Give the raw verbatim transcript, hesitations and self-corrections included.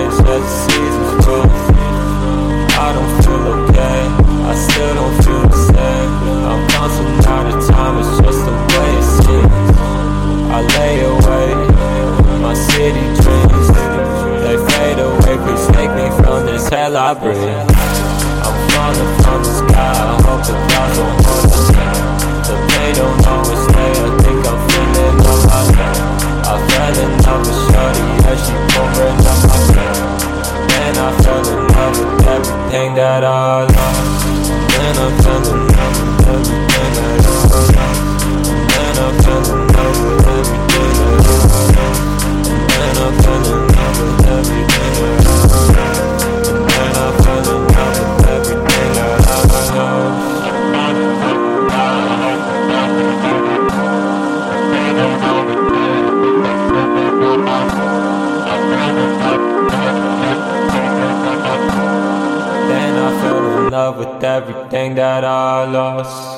change as the seasons move. I don't feel okay, I still don't feel the same. I'm constant out of time, it's just the way it seems. I lay awake, my city dreams, they fade away, please take me from this hell I breathe. I'm falling from the sky, I hope the clouds don't hold us down. The pain don't always stay, I think I'm feeling on my own. I fell in love with shorty, yeah, she pouring up my cup. Then I fell in love with everything that I lost. Then I fell in love with everything that I lost. Then I fell in love with everything that I lost. Then I fell in love with everything that I lost. Then I fell in love with everything that I lost. Then I fell in love with everything that I lost.